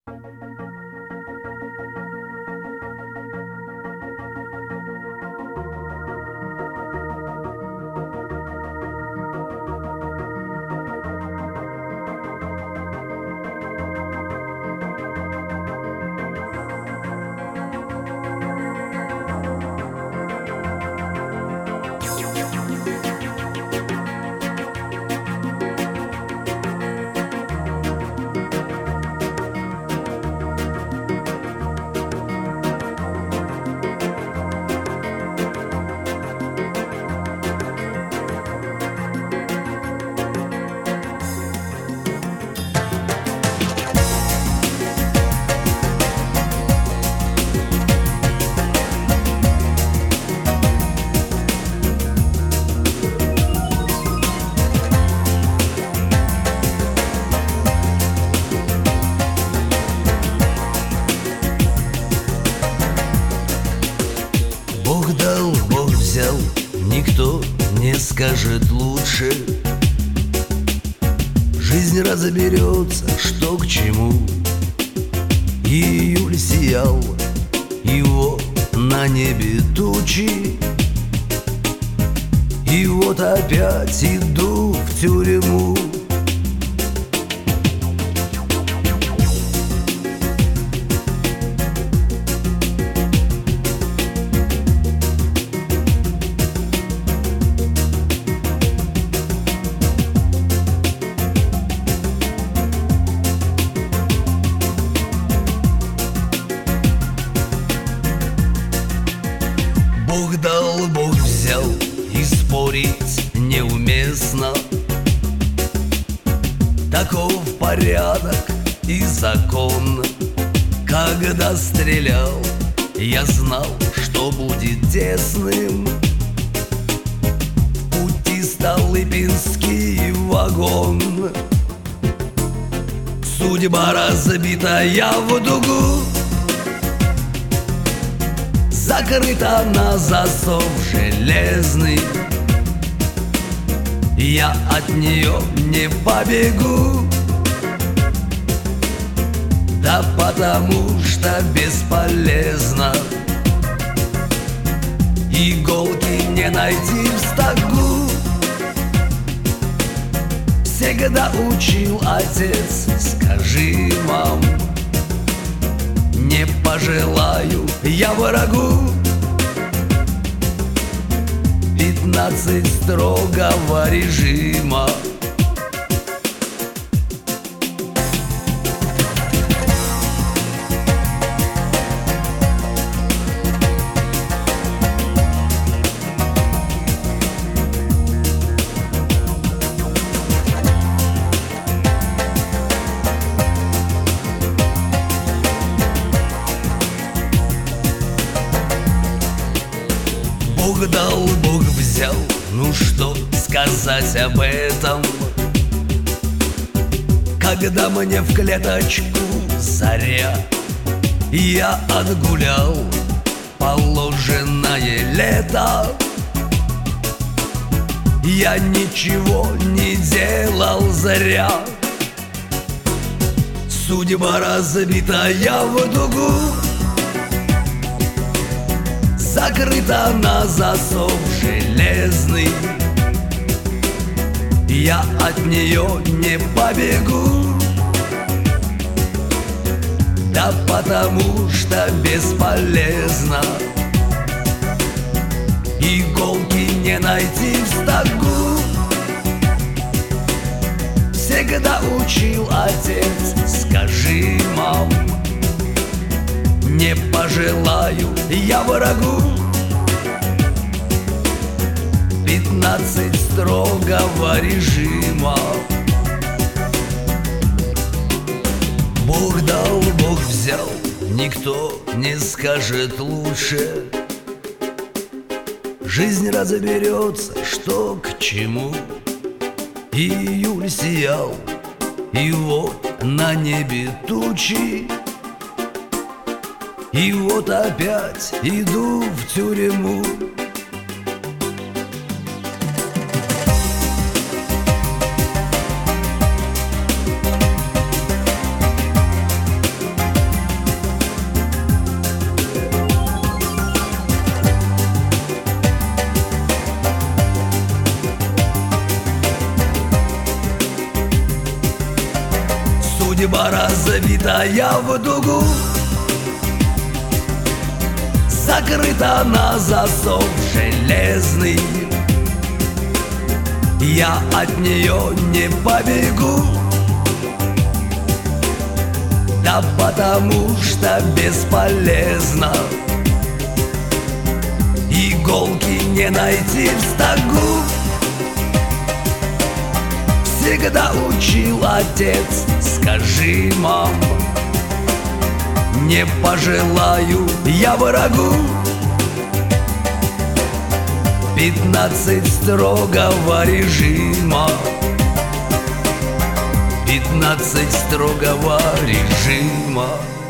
Бог дал, Бог взял, никто не скажет лучше. Жизнь разберется, что к чему. Июль сиял, его на небе тучи. И вот опять иду в тюрьму. Бог дал, Бог взял, и спорить неуместно. Таков порядок и закон. Когда стрелял, я знал, что будет тесным. В пути Столыпинский вагон. Судьба разбитая в дугу, закрыта на засов железный. Я от нее не побегу, да потому что бесполезно. Иголки не найти в стогу. Всегда учил отец, скажи, мам, не пожелаю я врагу. 15 строгого режима. Бог дал, Бог взял, ну что сказать об этом? Когда мне в клеточку заря, я отгулял положенное лето. Я ничего не делал зря. Судьба разбитая в дугу, закрыта на засов железный. Я от нее не побегу, да потому что бесполезно. Иголки не найти в стогу. Всегда учил отец, скажи, мам, не пожелаю я врагу. 15 строгого режима. Бог дал, Бог взял, никто не скажет лучше. Жизнь разберется, что к чему. Июль сиял, и вот на небе тучи. И вот опять иду в тюрьму. Судьба разбитая в дугу, закрыта на засов железный. Я от нее не побегу, да потому что бесполезно. Иголки не найти в стогу. Всегда учил отец, скажи, мам, не пожелаю я врагу 15 строгого режима, 15 строгого режима.